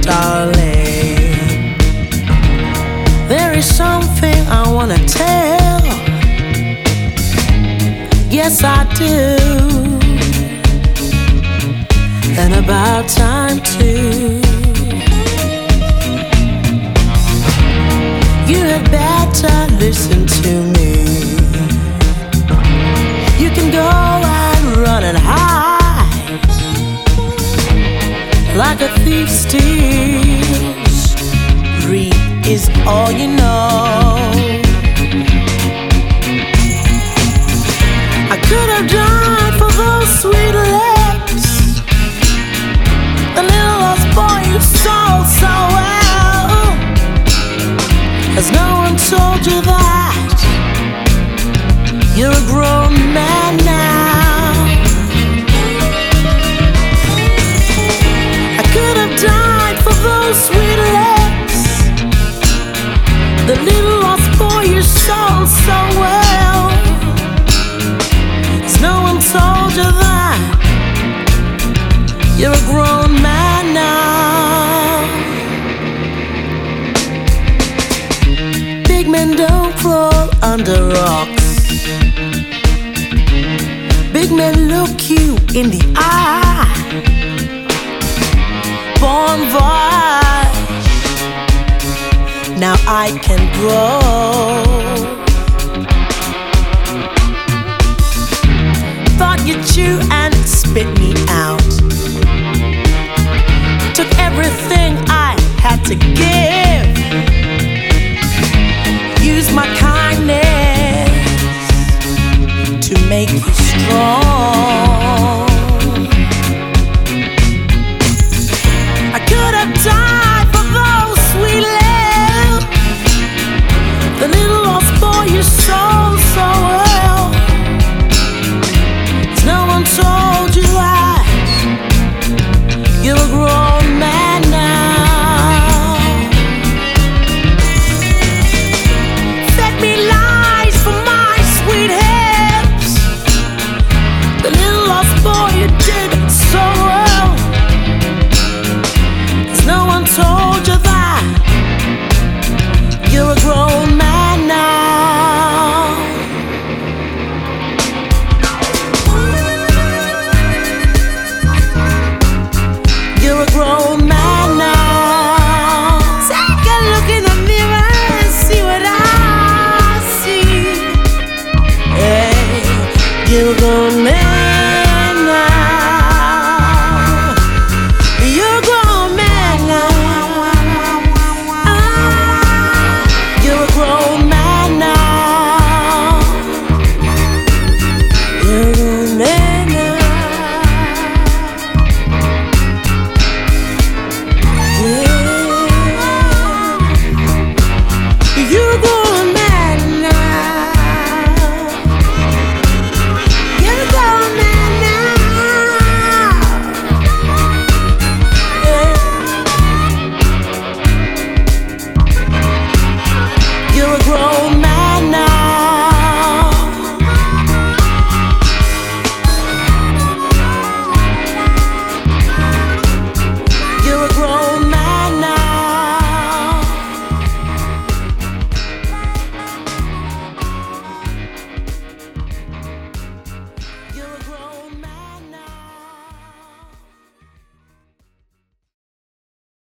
darling. There is something I wanna tell. Yes, I do. And about time too. You had better listen to me. You can go and run and hide like a thief steals. Greed is all you know. I could have died for those sweet lips, the little lost boy you saw so well. Has no one told you that you're a grown man now? I could have died for those sweet lips, the little lost boy you saw so well. Has no one told you that you're a grown man now? Big men don't crawl under rocks. Big men look you in the eye. Bon voyage. Now I can grow. Thought you'd chew and spit me out. Took everything I had to give. Use my kindness to make you strong.